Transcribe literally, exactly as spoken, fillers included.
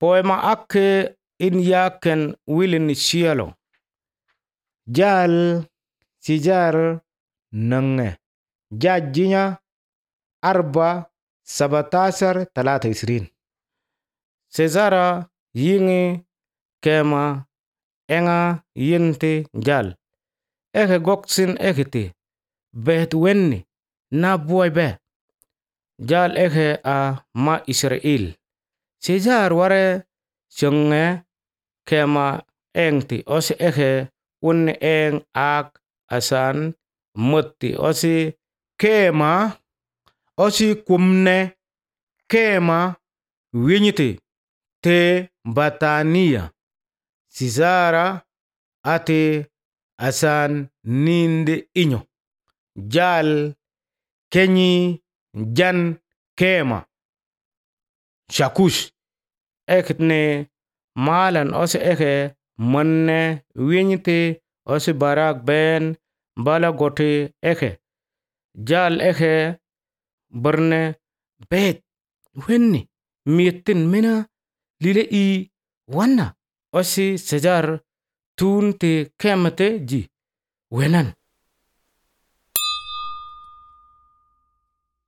poema ake in yaken wilin sielo. Jal sijar nenge jajinya arba sabatasar talata isrin. Sezara yingi kema enga yinte jal. Eke goksin ekiti bet wenni na buai be. Jal eke a ma Israel. Sijar ware syenge kema engti osi eke unni eng ak asan mutti osi kema osi kumne kema winyiti te batania. Sisara ate asan ninde inyo. Jal kenyi jan kema shakush ekitne malan osi eke manne winyiti osi barak ben bala goti eke. Jal eke berne bet wenni mitin mina lile i wana osi sejar tunti kemate ji wenan.